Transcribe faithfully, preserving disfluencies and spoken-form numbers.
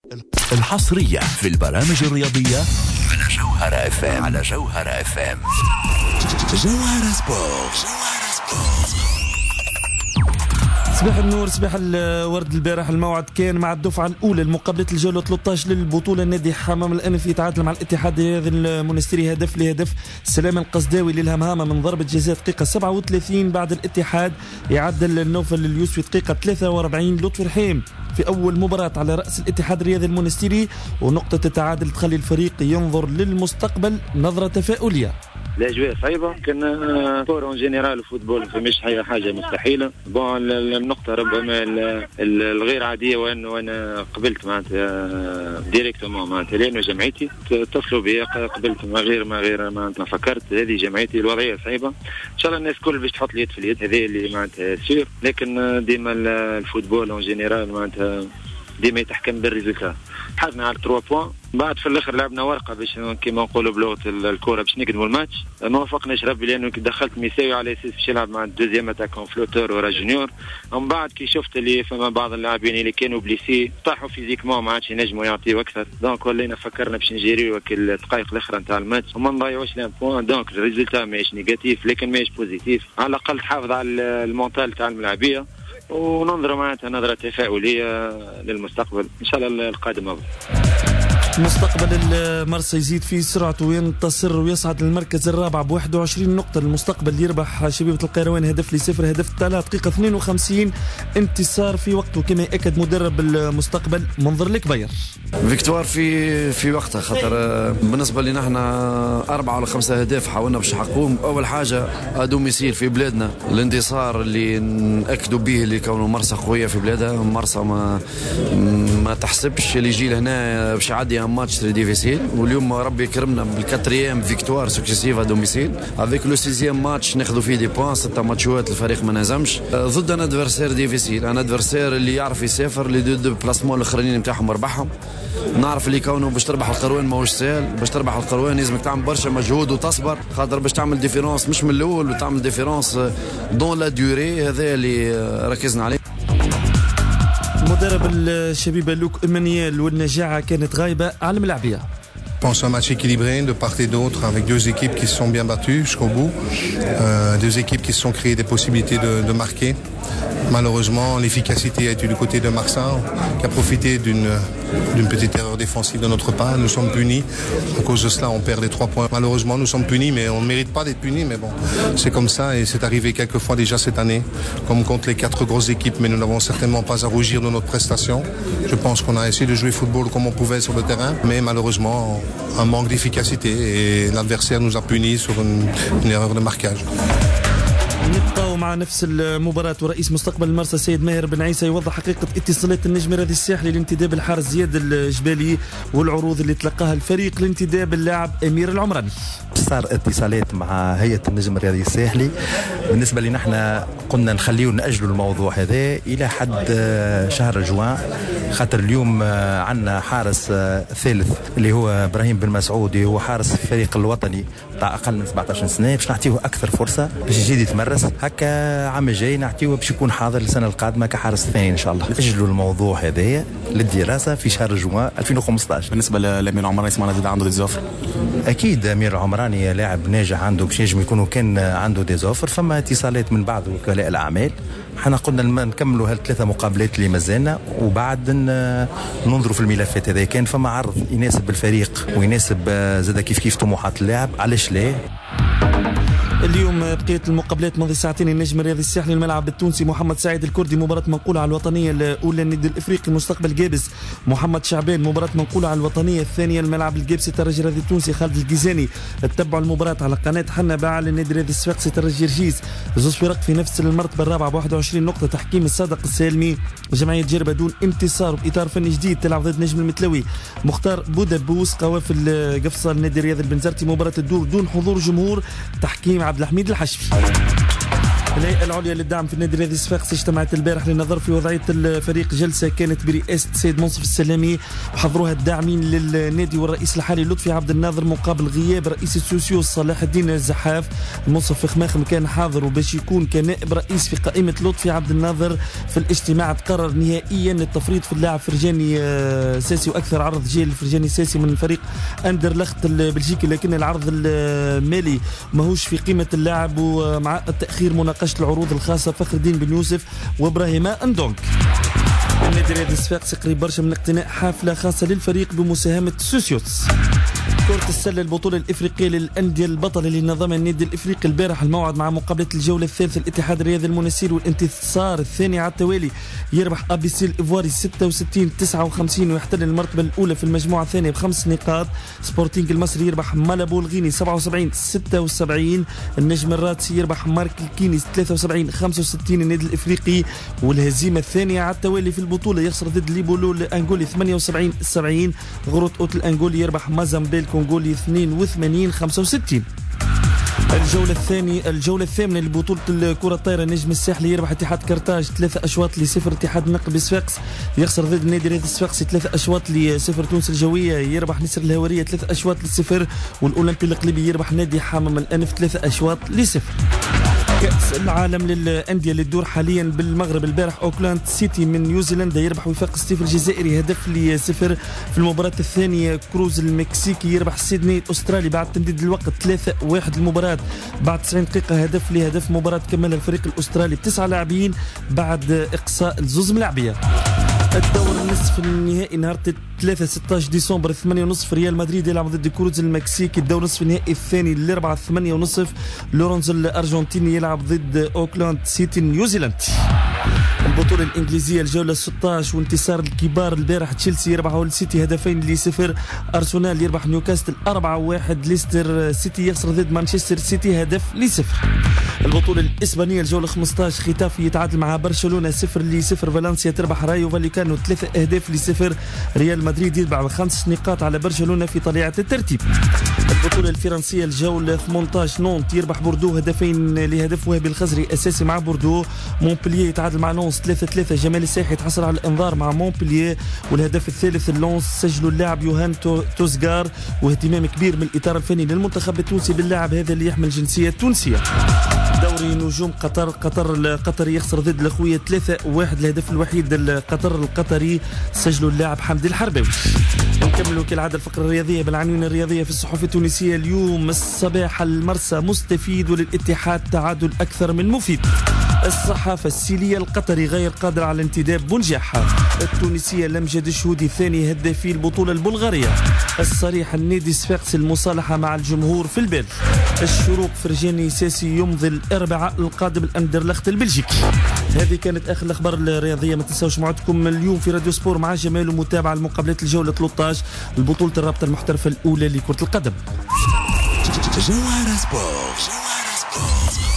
الحصرية في البرامج الرياضية على جوهرة اف ام على جوهرة اف ام جوهرة سبورت. صباح النور، صباح الورد. البارح الموعد كان مع الدفعة الأولى لمقابلة الجولة ثلاثة عشر للبطولة. النادي حمام الأنف يتعادل مع الاتحاد هذا المنستيري هدف لهدف. سلام القصداوي للهمهامة من ضربة جزاء دقيقة سبعة وثلاثين. بعد الاتحاد يعدل النوفل اليوسفي دقيقة ثلاثة وأربعين. لطفي رحيم في أول مباراة على رأس الاتحاد الرياضي المنستيري، ونقطة التعادل تخلي الفريق ينظر للمستقبل نظرة تفاؤلية. الاجواء صعيبه، كان كور اون جينيرال الفوتبول فماش حاجه مستحيله. بون النقطه ربما الغير عاديه وانه وانا قبلت معناتها ديريكتومون معناتها لانه جمعيتي اتصلوا بي قبلت ما غير ما غير ما فكرت هذه جمعيتي. الوضعيه صعيبه، ان شاء الله الناس كل باش تحط اليد في اليد، هذه اللي معناتها سير. لكن ديما الفوتبول اون جينيرال معناتها ديما يتحكم بالريزلتا. حازنا على ثلاثة بوان، بعد في الاخر لعبنا ورقه باش كيما نقولوا بلغه الكره باش نقدموا الماتش. ما وفقناش ربي لانه دخلت ميساوي على اساس باش يلعب مع الدوزيام اتاكون فلوتور ورا جونيور. ومن بعد كي شفت اللي فما بعض اللاعبين اللي كانوا بليسي طاحوا فيزيكمون ما عادش ينجموا يعطيوا اكثر، دونك ولينا فكرنا باش نجيريو الدقائق الاخرى نتاع الماتش وما نضيعوش لان بوان. دونك الريزلتا ماهيش نيجاتيف لكن ماهيش بوزيتيف، على الاقل تحافظ على المونتال تاع الملاعبيه وننظر معناتها نظرة تفاؤلية للمستقبل إن شاء الله القادم أفضل. مستقبل المرسى يزيد في سرعته وينتصر ويصعد للمركز الرابع ب واحد وعشرين نقطة. المستقبل يربح شبيبة القيروان هدف لصفر، هدف تاع دقيقة اثنين وخمسين. انتصار في وقته كما يأكد مدرب المستقبل منظر الكبير. فيكتوار في في وقتها، خاطر بالنسبة لنا احنا أربعة ولا خمسة أهداف حاولنا باش نحققوهم. أول حاجة أدوميسيل في بلادنا، الانتصار اللي نأكدوا به اللي كونه مرسى قوية في بلادها. مرسى ما ما تحسبش اللي يجي لهنا باش يعدي ماتش تري ديفيسيل، واليوم ربي كرمنا بالكاتريام فيكتوار سكسيسيف ا دوميسيل. افيك لو سيزيام ماتش ناخذوا فيه دي بوان، ستة ماتشات الفريق ما نهزمش ضد ان ادفرسير ديفيسيل، ان ادفرسير اللي يعرف يسافر اللي دو دو بلاسمون الاخرين نتاعهم ربحهم. نعرف اللي كونه باش تربح القروان ماهوش سهل، باش تربح القروان لازمك تعمل برشا مجهود وتصبر، خاطر باش تعمل ديفيرونس مش من الاول وتعمل ديفيرونس دون لا دوري. هذا اللي ركزنا عليه. مدرب الشبيبة لوك إمانيال والنجاعة كانت غايبة على الملعبية. Je pense un match équilibré de part et d'autre avec deux équipes qui se sont bien battues jusqu'au bout, euh, deux équipes qui se sont créées des possibilités de, de marquer. Malheureusement, l'efficacité a été du côté de Marsan qui a profité d'une d'une petite erreur défensive de notre part. Nous sommes punis. À cause de cela, on perd les trois points. Malheureusement, nous sommes punis, mais on ne mérite pas d'être punis. Mais bon, c'est comme ça et c'est arrivé quelques fois déjà cette année, comme contre les quatre grosses équipes. Mais nous n'avons certainement pas à rougir de notre prestation. Je pense qu'on a essayé de jouer football comme on pouvait sur le terrain, mais malheureusement, un manque d'efficacité et l'adversaire nous a punis sur une, une erreur de marquage. نبقاو مع نفس المباراة، ورئيس مستقبل المرسى السيد ماهر بن عيسى يوضح حقيقة اتصالات النجم الرياضي الساحلي لانتداب الحارس زياد الجبالي والعروض اللي تلقاها الفريق لانتداب اللاعب أمير العمراني. صار اتصالات مع هيئة النجم الرياضي الساحلي. بالنسبة لنا احنا قلنا نخليه نأجلوا الموضوع هذا إلى حد شهر جوان، خاطر اليوم عندنا حارس ثالث اللي هو إبراهيم بن مسعود، هو حارس الفريق الوطني تاع أقل من سبعة عشر سنة، باش نعطيه أكثر فرصة باش يجي يتمرس. هكا عام الجاي نعطيه باش يكون حاضر السنة القادمة كحارس ثاني إن شاء الله. نأجلوا الموضوع هذا للدراسة في شهر جوان ألفين وخمسة عشر. بالنسبة لأمير العمراني سمعنا زاد عنده ديزوفر. أكيد أمير العمراني لاعب ناجح، عنده باش ينجم يكونوا كان عنده ديزوفر. فما اتصالات من بعض وكلاء الأعمال. حنا قلنا نكملوا هالثلاثة مقابلات اللي مازلنا وبعد ننظروا في الملفات. هذا كان فما عرض يناسب الفريق ويناسب زاد كيف كيف طموحات اللاعب، علاش لا. اليوم بقية المقابلات ماضي ساعتين. النجم الرياضي الساحلي الملعب التونسي محمد سعيد الكردي مباراة منقولة على الوطنية الأولى. النادي الإفريقي المستقبل جابس محمد شعبان مباراة منقولة على الوطنية الثانية. الملعب الجابسي الترجي الرياضي التونسي خالد الجيزاني. تتبعوا المباراة على قناة حنا باع. النادي الرياضي الصفاقسي الترجي رجيز، زوج فرق في نفس المرتبة الرابعة ب واحد وعشرين نقطة. تحكيم الصادق السالمي. جمعية جربة دون انتصار بإطار فني جديد تلعب ضد نجم المتلوي. مختار بودبوس قوافل قفصة. النادي الرياضي البنزرتي مباراة الدور دون حضور جمهور. تحكيم عبد الحميد الحشفي. الهيئة العليا للدعم في النادي الرياضي صفاقس اجتمعت البارح للنظر في وضعية الفريق. جلسة كانت برئاسة السيد منصف السلامي، حضروها الداعمين للنادي والرئيس الحالي لطفي عبد الناظر مقابل غياب رئيس السوسيو صلاح الدين الزحاف. منصف خماخم كان حاضر وباش يكون كنائب رئيس في قائمة لطفي عبد الناظر. في الاجتماع تقرر نهائيا التفريط في اللاعب فرجاني ساسي، واكثر عرض جاي لفرجاني ساسي من فريق اندرلخت البلجيكي، لكن العرض المالي ماهوش في قيمة اللاعب، ومع التأخير مناقشة العروض الخاصة فخر الدين بن يوسف وابراهيم اندونك. النادي الرياضي صفاقس قريب برشا من اقتناء حافلة خاصة للفريق بمساهمة سوسيوس. كرة السلة البطولة الإفريقية للأندية البطلة لنظام النادي الإفريقي البارح الموعد مع مقابلة الجولة الثالثة الاتحاد الرياضي المنسير والانتصار الثاني على التوالي. يربح أبيسي الإيفواري ستة وستين تسعة وخمسين ويحتل المرتبة الأولى في المجموعة الثانية بخمس نقاط. سبورتينج المصري يربح مالابو الغيني سبعة وسبعين ستة وسبعين. النجم الراتسي يربح مارك الكيني ثلاثة وسبعين خمسة وستين. النادي الإفريقي والهزيمة الثانية على التوالي في البطولة يخسر ضد ليبولو الأنغولي ثمانية وسبعين سبعين. غروت أوت الأنغولي يربح مازامبيل كونغولي اثنين وثمانين خمسة وستين. الجولة الثانية الجولة الثامنة لبطولة الكرة الطايرة، النجم الساحلي يربح اتحاد كرتاج ثلاثة أشواط لصفر. اتحاد النقب صفاقس يخسر ضد النادي الرياضي صفاقسي ثلاثة أشواط لصفر. تونس الجوية يربح نسر الهوارية ثلاثة أشواط لصفر. والأولمبي القليبي يربح نادي حمام الأنف ثلاثة أشواط لصفر. كأس العالم للأندية اللي تدور حاليا بالمغرب، البارح أوكلاند سيتي من نيوزيلندا يربح وفاق ستيف الجزائري هدف لصفر. في المباراة الثانية كروز المكسيكي يربح سيدني الأسترالي بعد تمديد الوقت ثلاثة واحد المباراة. بعد تسعين دقيقة هدف لهدف مباراة كملها الفريق الأسترالي بتسعة لاعبين بعد إقصاء الزوز ملاعبية. الدور النصف النهائي نهار ثلاثة ستة عشر ديسمبر ثمانية ونصف ريال مدريد يلعب ضد كروز المكسيكي. الدور نصف النهائي الثاني الأربعة ثمانية ونصف لورنز الأرجنتيني يلعب ضد أوكلاند سيتي نيوزيلند. البطولة الإنجليزية الجولة ستة عشر وانتصار الكبار البارح، تشيلسي يربحوا السيتي هدفين لصفر. أرسنال يربح نيوكاسل أربعة واحد. ليستر سيتي يخسر ضد مانشستر سيتي هدف لصفر. البطولة الإسبانية الجولة خمسة عشر ختافي يتعادل مع برشلونة صفر لصفر. فالنسيا تربح رايو فاليكانو ثلاثة أهداف لصفر. ريال مدريد يتبع بخمس نقاط على برشلونة في طليعة الترتيب. البطولة الفرنسية الجولة ثمانية عشر نونت يربح بوردو هدفين لهدف وهبي الخزري أساسي مع بوردو. مونبلييه يتعادل مع لونس ثلاثة ثلاثة. جمال الساحي يتحصل على الانذار مع مونبلييه. والهدف الثالث اللونس سجلوا اللاعب يوهان توزغار، واهتمام كبير من الإطار الفني للمنتخب التونسي باللاعب هذا اللي يحمل الجنسية التونسية. دوري نجوم قطر، قطر القطري يخسر ضد الأخوية ثلاثة واحد. الهدف الوحيد القطر القطري سجلوا اللاعب حمدي الحرباوي. نكملوا كالعادة الفقرة الرياضية بالعناوين الرياضية في الصحف التونسية اليوم. الصباح المرسى مستفيد وللاتحاد تعادل أكثر من مفيد. الصحافة السيلية القطري غير قادر على الانتداب بنجاحها. التونسية لمجد الشهودي ثاني هدافي البطولة البلغارية. الصريح النادي صفاقس المصالحة مع الجمهور في البال. الشروق فرجاني ساسي يمضي الأربعاء القادم الأندرلخت البلجيكي. هذه كانت آخر الأخبار الرياضية. ما تنسوش موعدكم اليوم في راديو سبور مع جمال ومتابعة المقابلات الجولة ثلاثة عشر البطولة الرابطة المحترفة الأولى لكرة القدم. جوهرة سبور.